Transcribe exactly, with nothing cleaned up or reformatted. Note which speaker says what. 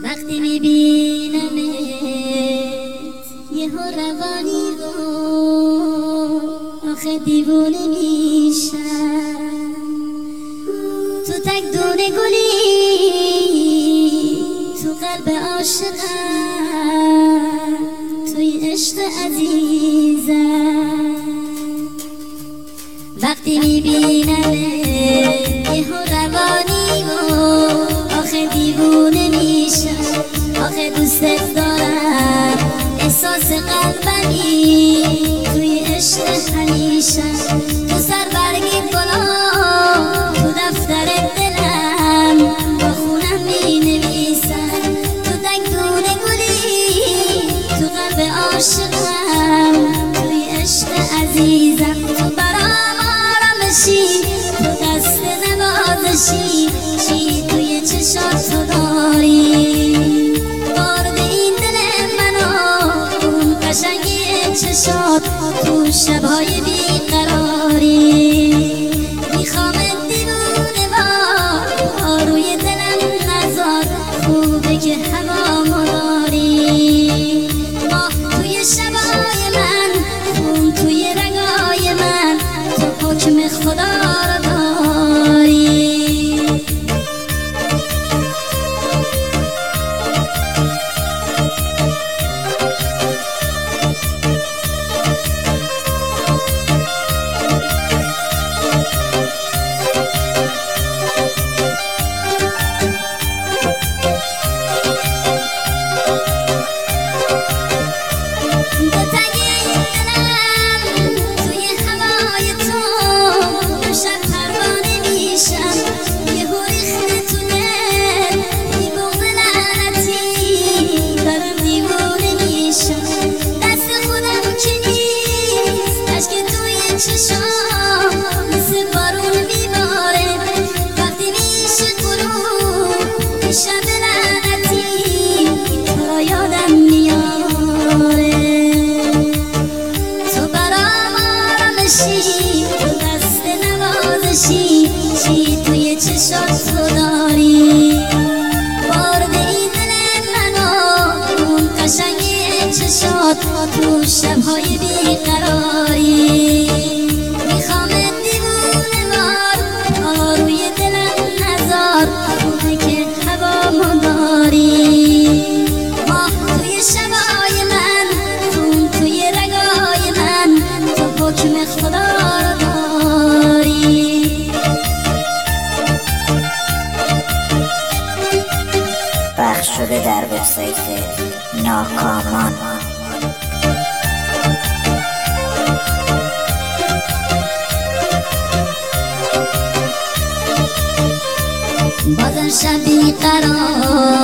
Speaker 1: وقتی میبینمت یه ها روانی رو آخه دیوونه میشم. تو تک دونه گلی تو قلب عاشقم، توی عشق عزیزم. وقتی میبینمت یه ها روانی رو آخه دیوونه میشم. آخه دوستت دارم احساس قلبمی توی عشق همیشه. تو سر برگی بالا تو دفتر دلم با خونم می نویسم. تو تک دونه گلی تو قلب عاشقم، توی عشق عزیزم. تو برام آرامشی، تو دست نوازشی، چی توی چشات تو داری. بارد این دل منو اون قشنگی چشات تو شبهای بیقراری. میخوامت دیوونه وار روی دلم نزار، خوبه که هوا مداری. ماه توی شبای من، خون توی رگای من، تو حکم خدا رو داری. چشام مثل بارون میباره وقتی میشه غروب، شب لعنتی تو را یادم میاره. تو برام آرامشی، تو دست نوازشی، چی توی چشات تو داری. بارد این دل منو اون قشنگی چشات تو شبهای بیقراری. ماه توی شبای من، خون توی رگای من، تو حکم خدا رو داری.
Speaker 2: پخش شده در وبسایت ناکامان.
Speaker 1: بازم شب بیقرار